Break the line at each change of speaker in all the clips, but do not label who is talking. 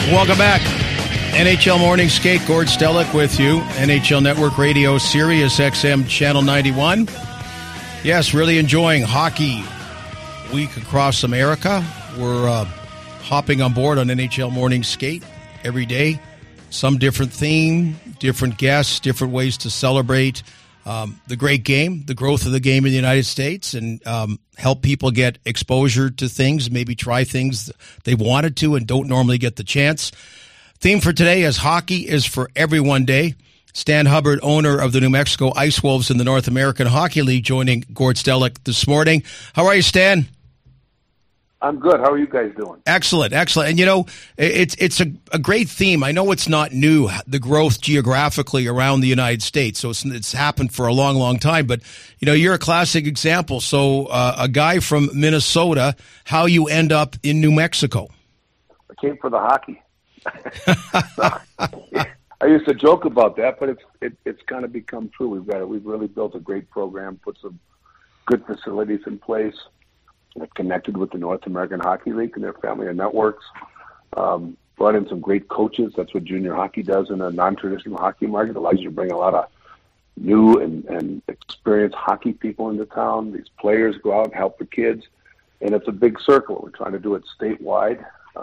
Welcome back. NHL Morning Skate, Gord Stellick with you. NHL Network Radio, Sirius XM Channel 91. Yes, really enjoying Hockey Week across America. We're hopping on board on NHL Morning Skate every day. Some different theme, different guests, different ways to celebrate the great game, the growth of the game in the United States, and help people get exposure to things, maybe try things they wanted to and don't normally get the chance. Theme for today is Hockey is for Everyone Day. Stan Hubbard, owner of the New Mexico Ice Wolves in the North American Hockey League, joining Gord Stellick this morning. How are you, Stan?
I'm good. How are you guys doing?
Excellent, excellent. And, you know, it's a great theme. I know it's not new, the growth geographically around the United States. So it's happened for a long, long time. But, you know, you're a classic example. So a guy from Minnesota, how you end up in New Mexico?
I came for the hockey. I used to joke about that, but it's kind of become true. We've really built a great program, put some good facilities in place. I've connected with the North American Hockey League and their family of networks. Brought in some great coaches. That's what junior hockey does in a non-traditional hockey market. It allows you to bring a lot of new and experienced hockey people into town. These players go out and help the kids, and it's a big circle. We're trying to do it statewide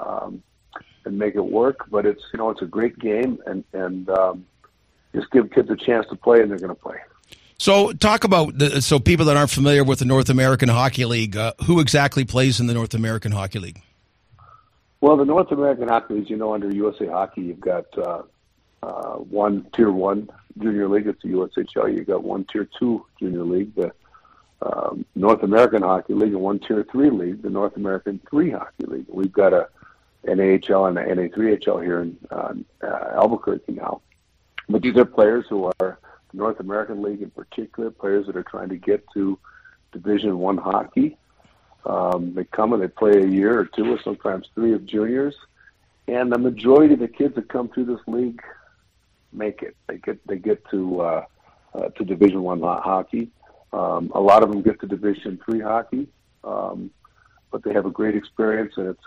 and make it work. But it's a great game, and just give kids a chance to play, and they're going to play.
So talk about, so people that aren't familiar with the North American Hockey League, who exactly plays in the North American Hockey League?
Well, the North American Hockey League, under USA Hockey, you've got one Tier 1 Junior League. It's the USHL. You've got one Tier 2 Junior League, the North American Hockey League, and one Tier 3 League, the North American 3 Hockey League. We've got a NAHL and a NA3HL here in Albuquerque now. But these are players who are North American League in particular, players that are trying to get to Division I hockey. They come and they play a year or two or sometimes 3 of juniors, and the majority of the kids that come through this league make it. They get to Division I hockey. A lot of them get to Division III hockey, but they have a great experience, and it's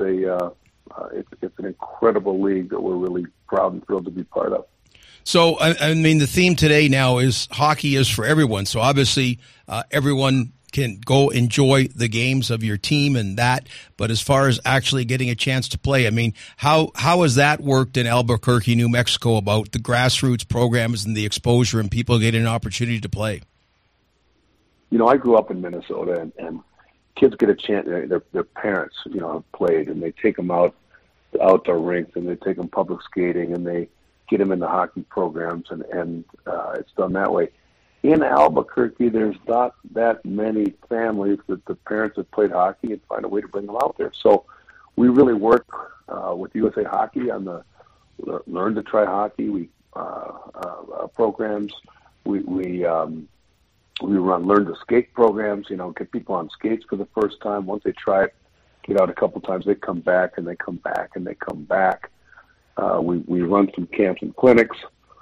an incredible league that we're really proud and thrilled to be part of.
So, I mean, the theme today now is hockey is for everyone. So, obviously, everyone can go enjoy the games of your team and that. But as far as actually getting a chance to play, I mean, how has that worked in Albuquerque, New Mexico, about the grassroots programs and the exposure and people getting an opportunity to play?
I grew up in Minnesota, and kids get a chance. Their parents, have played, and they take them out to outdoor rinks, and they take them public skating, and they get them into hockey programs, and it's done that way. In Albuquerque, there's not that many families that the parents have played hockey and find a way to bring them out there. So we really work with USA Hockey on the Learn to Try Hockey programs. We run Learn to Skate programs, get people on skates for the first time. Once they try it, get out a couple times, they come back, and they come back, and they come back. We run some camps and clinics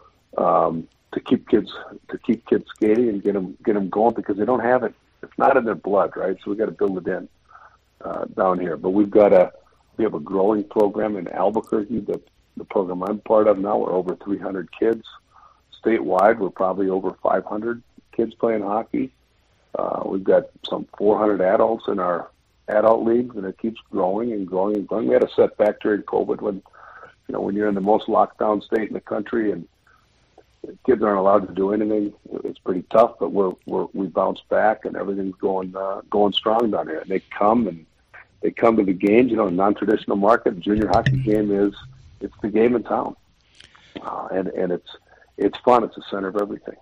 to keep kids skating and get them going, because they don't have it. It's not in their blood, right? So we got to build it in down here. But we have a growing program in Albuquerque. The program I'm part of now, we're over 300 kids statewide. We're probably over 500 kids playing hockey. We've got some 400 adults in our adult leagues, and it keeps growing and growing and growing. We had a setback during COVID when you're in the most locked down state in the country and kids aren't allowed to do anything. It's pretty tough, but we bounce back, and everything's going strong down here. And they come to the games. Non-traditional market, junior hockey game it's the game in town, and it's fun. It's the center of everything.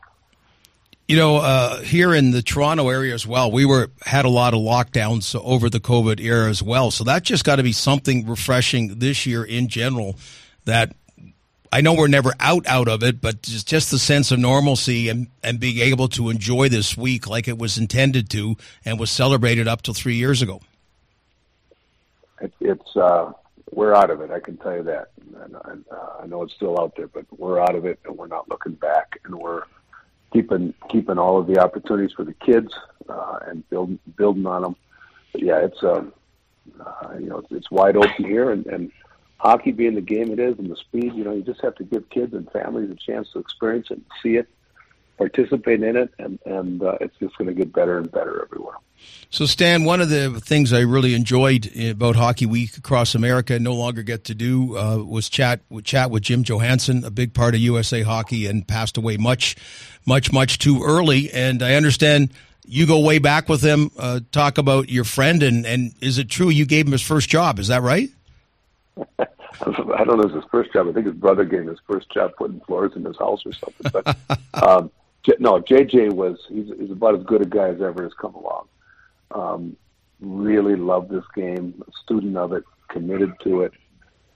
Here in the Toronto area as well, we had a lot of lockdowns over the COVID era as well. So that just got to be something refreshing this year in general, that I know we're never out of it, but just the sense of normalcy and being able to enjoy this week like it was intended to and was celebrated up till 3 years ago.
We're out of it, I can tell you that. And I know it's still out there, but we're out of it, and we're not looking back, and we're keeping all of the opportunities for the kids and building on them. But yeah, it's wide open here, and hockey being the game it is and the speed, you just have to give kids and families a chance to experience it, see it, participate in it, and it's just going to get better and better everywhere.
So, Stan, one of the things I really enjoyed about Hockey Week across America, no longer get to do, was chat with Jim Johansson, a big part of USA Hockey, and passed away much too early. And I understand you go way back with him. Talk about your friend, and is it true you gave him his first job? Is that right?
I don't know if it's his first job. I think his brother gave him his first job putting floors in his house or something. But no, JJ he's about as good a guy as ever has come along. Really loved this game, a student of it, committed to it.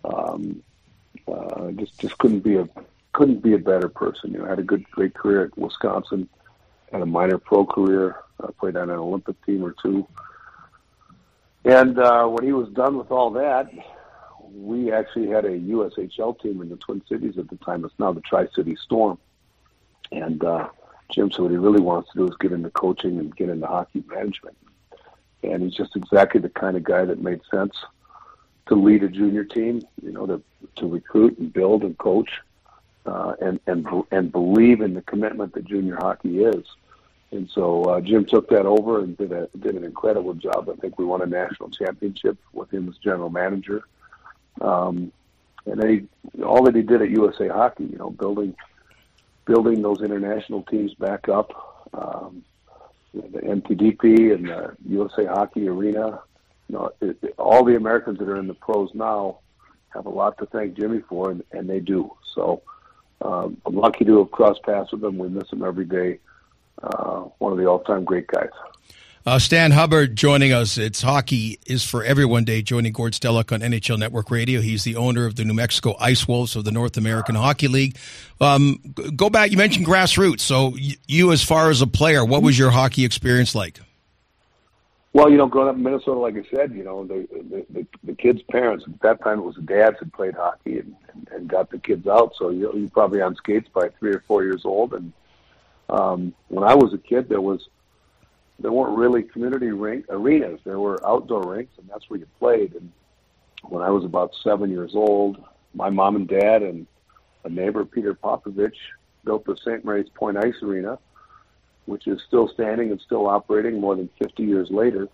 Just couldn't be a better person. Had a great career at Wisconsin, had a minor pro career, played on an Olympic team or two. And when he was done with all that, we actually had a USHL team in the Twin Cities at the time. It's now the Tri-City Storm. And Jim said what he really wants to do is get into coaching and get into hockey management. And he's just exactly the kind of guy that made sense to lead a junior team, to recruit and build and coach, and believe in the commitment that junior hockey is. And so Jim took that over and did an incredible job. I think we won a national championship with him as general manager. And then all that he did at USA Hockey, building those international teams back up. The MTDP and the USA Hockey Arena. All the Americans that are in the pros now have a lot to thank Jimmy for, and they do. So I'm lucky to have crossed paths with him. We miss him every day. One of the all-time great guys.
Stan Hubbard joining us. It's Hockey is for Everyone Day, joining Gord Stellick on NHL Network Radio. He's the owner of the New Mexico Ice Wolves of the North American Hockey League. Go back, you mentioned grassroots. So you, as far as a player, what was your hockey experience like?
Well, growing up in Minnesota, like I said, the kids' parents, at that time it was the dads that played hockey and got the kids out. So you're probably on skates by 3 or 4 years old. And when I was a kid, there weren't really community arenas. There were outdoor rinks, and that's where you played. And when I was about 7 years old, my mom and dad and a neighbor, Peter Popovich, built the St. Mary's Point Ice Arena, which is still standing and still operating more than 50 years later,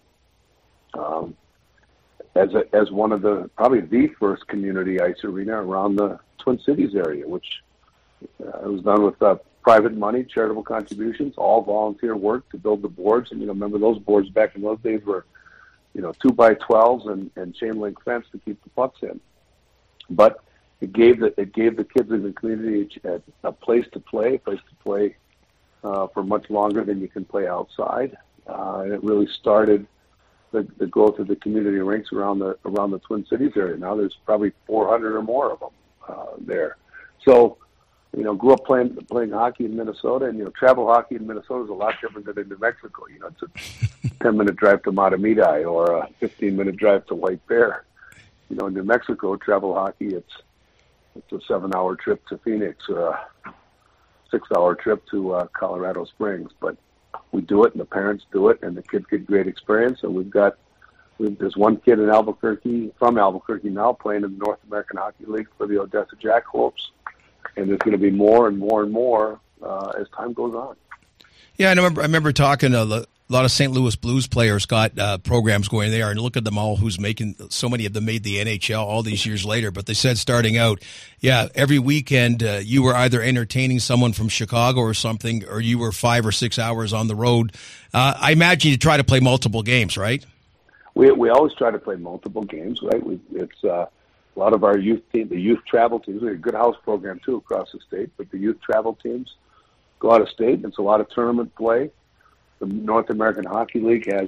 as one of probably the first community ice arena around the Twin Cities area, which was done with private money, charitable contributions, all volunteer work to build the boards. And, remember those boards back in those days were, 2x12s and chain link fence to keep the pucks in. But it gave the kids in the community a place to play for much longer than you can play outside. And it really started the growth of the community rinks around the Twin Cities area. Now there's probably 400 or more of them there. So, grew up playing hockey in Minnesota, and, travel hockey in Minnesota is a lot different than in New Mexico. It's a 10-minute drive to Matamidi or a 15-minute drive to White Bear. In New Mexico, travel hockey, it's a 7-hour trip to Phoenix or a 6-hour trip to Colorado Springs. But we do it, and the parents do it, and the kids get great experience. And there's one kid in from Albuquerque now, playing in the North American Hockey League for the Odessa Jackhawks. And there's going to be more and more and more as time goes on.
Yeah, I remember talking to a lot of St. Louis Blues players got programs going there, and look at them all. So many of them made the NHL all these years later. But they said starting out, every weekend you were either entertaining someone from Chicago or something, or you were 5 or 6 hours on the road. I imagine you try to play multiple games, right?
We always try to play multiple games, right? It's a lot of our youth team, the youth travel teams, we have a good house program too across the state, but the youth travel teams go out of state, and it's a lot of tournament play. The North American Hockey League has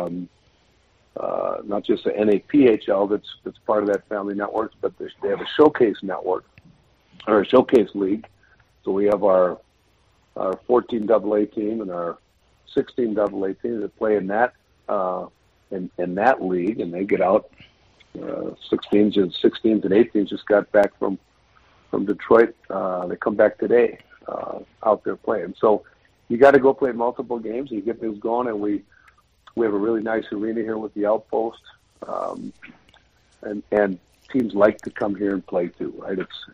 not just the NAPHL that's part of that family network, but they have a showcase network or a showcase league. So we have our 14 AA team and our 16 AA team that play in that in that league, and they get out. 16s and 18s just got back from Detroit. They come back today out there playing. So you got to go play multiple games and you get things going. And we have a really nice arena here with the Outpost. And teams like to come here and play too, right?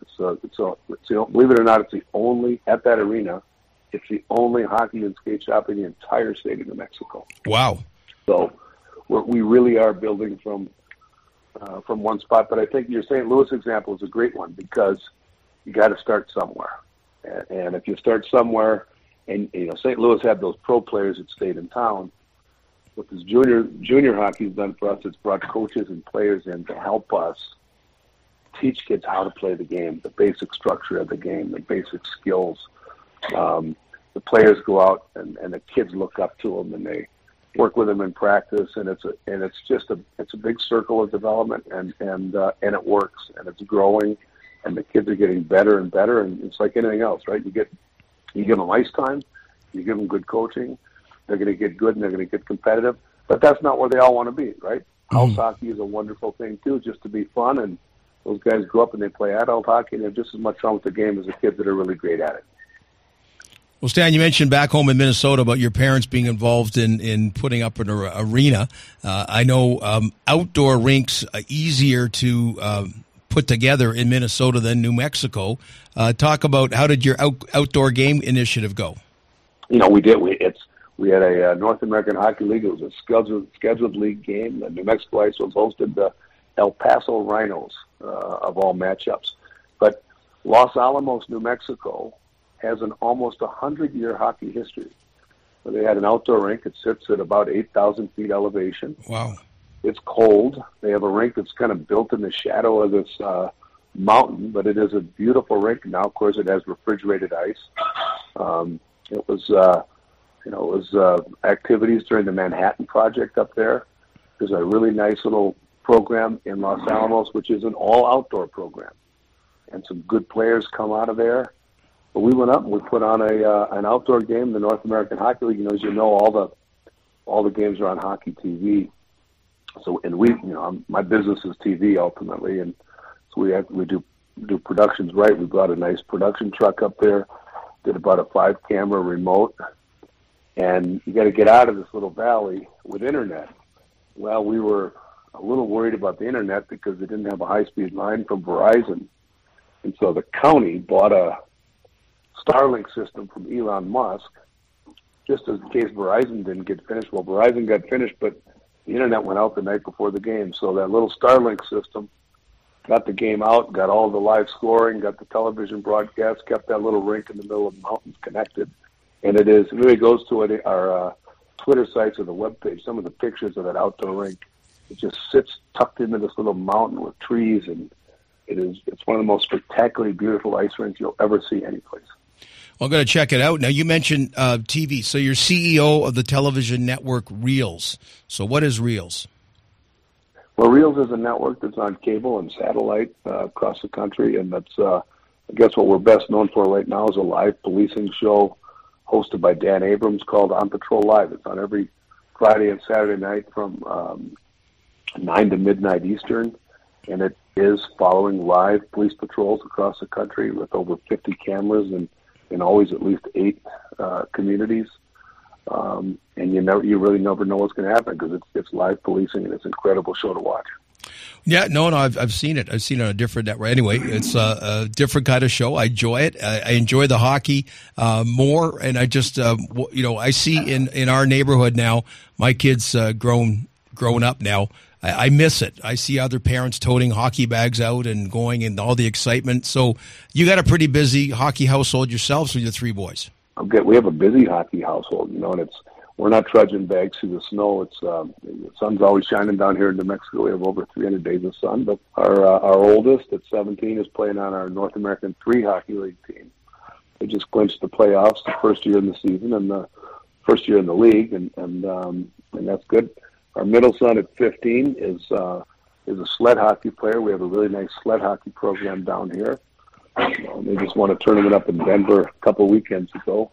Believe it or not, it's the only at that arena. It's the only hockey and skate shop in the entire state of New Mexico.
Wow!
So we really are building from one spot. But I think your St. Louis example is a great one because you got to start somewhere. And if you start somewhere, and St. Louis had those pro players that stayed in town. What this junior hockey's done for us, it's brought coaches and players in to help us teach kids how to play the game, the basic structure of the game, the basic skills. The players go out and the kids look up to them and they work with them in practice, and it's a big circle of development, and it works, and it's growing, and the kids are getting better and better, and it's like anything else, right? You give them ice time, you give them good coaching, they're going to get good and they're going to get competitive, but that's not where they all want to be, right? House hockey is a wonderful thing too, just to be fun, and those guys grow up and they play adult hockey and they have just as much fun with the game as the kids that are really great at it.
Well, Stan, you mentioned back home in Minnesota about your parents being involved in putting up an arena. I know outdoor rinks are easier to put together in Minnesota than New Mexico. Talk about how did your outdoor game initiative go?
We did. We had a North American Hockey League. It was a scheduled league game. The New Mexico Ice was hosted the El Paso Rhinos of all matchups. But Los Alamos, New Mexico, has an almost 100-year hockey history. So they had an outdoor rink. It sits at about 8,000 feet elevation.
Wow. It's
cold. They have a rink that's kind of built in the shadow of this mountain, but it is a beautiful rink. Now, of course, it has refrigerated ice. It was activities during the Manhattan Project up there. There's a really nice little program in Los Alamos, which is an all-outdoor program, and some good players come out of there. But we went up and we put on an outdoor game, the North American Hockey League. As you know, all the games are on Hockey TV. So, and my business is TV ultimately, and so we do productions right. We brought a nice production truck up there, did about a 5-camera remote, and you got to get out of this little valley with internet. Well, we were a little worried about the internet because they didn't have a high-speed line from Verizon, and so the county bought a Starlink system from Elon Musk, just in case Verizon didn't get finished. Well, Verizon got finished, but the internet went out the night before the game. So that little Starlink system got the game out, got all the live scoring, got the television broadcast, kept that little rink in the middle of the mountains connected. And it really goes to our Twitter sites or the webpage, some of the pictures of that outdoor rink. It just sits tucked into this little mountain with trees, and it's one of the most spectacularly beautiful ice rinks you'll ever see anyplace.
Well, I'm going to check it out. Now, you mentioned TV. So you're CEO of the television network Reels. So what is Reels?
Well, Reels is a network that's on cable and satellite across the country, and that's, I guess, what we're best known for right now is a live policing show hosted by Dan Abrams called On Patrol Live. It's on every Friday and Saturday night from 9 to midnight Eastern, and it is following live police patrols across the country with over 50 cameras and always at least 8 communities. And you really never know what's going to happen because it's live policing, and it's an incredible show to watch.
Yeah, no, I've seen it. I've seen it on a different network. Anyway, it's a different kind of show. I enjoy it. I enjoy the hockey more, and I just I see in our neighborhood now, my kids grown up now. I miss it. I see other parents toting hockey bags out and going and all the excitement. So you got a pretty busy hockey household yourselves with your 3 boys.
Okay, we have a busy hockey household, and we're not trudging bags through the snow. It's the sun's always shining down here in New Mexico. We have over 300 days of sun. But our oldest at 17 is playing on our North American 3 Hockey League team. They just clinched the playoffs the first year in the season and the first year in the league, and that's good. Our middle son at 15 is a sled hockey player. We have a really nice sled hockey program down here. They just won a tournament up in Denver a couple weekends ago.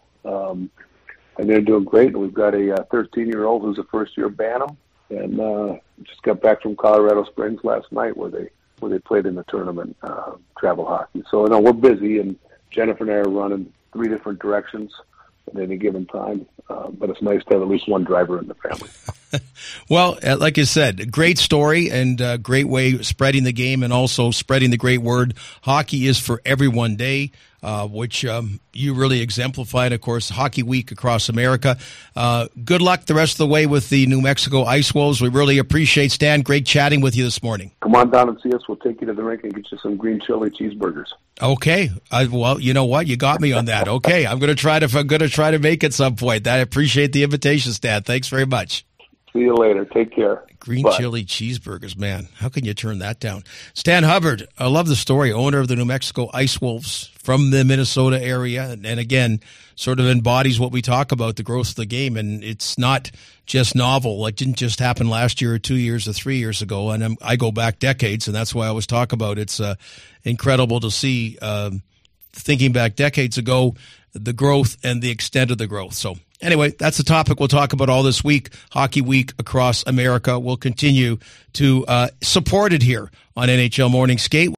And they're doing great. And we've got a 13-year-old who's a first-year Bantam, and just got back from Colorado Springs last night where they played in the tournament, travel hockey. So, we're busy, and Jennifer and I are running 3 different directions at any given time. But it's nice to have at least one driver in the family.
Well, like I said, great story and great way spreading the game and also spreading the great word. Hockey is for everyone day, which you really exemplified, of course, Hockey Week across America. Good luck the rest of the way with the New Mexico Ice Wolves. We really appreciate, Stan. Great chatting with you this morning.
Come on down and see us. We'll take you to the rink and get you some green chili cheeseburgers.
Okay. Well, you know what? You got me on that. Okay. I'm going to try to make it some point. I appreciate the invitation, Stan. Thanks very much.
See you later. Take care.
Green chili cheeseburgers, man. How can you turn that down? Stan Hubbard, I love the story, owner of the New Mexico Ice Wolves from the Minnesota area. And again, sort of embodies what we talk about, the growth of the game. And it's not just novel. It didn't just happen last year or 2 years or 3 years ago. And I go back decades, and that's why I always talk about it's incredible to see, thinking back decades ago, the growth and the extent of the growth. So anyway, that's the topic we'll talk about all this week. Hockey Week across America. We'll continue to support it here on NHL Morning Skate.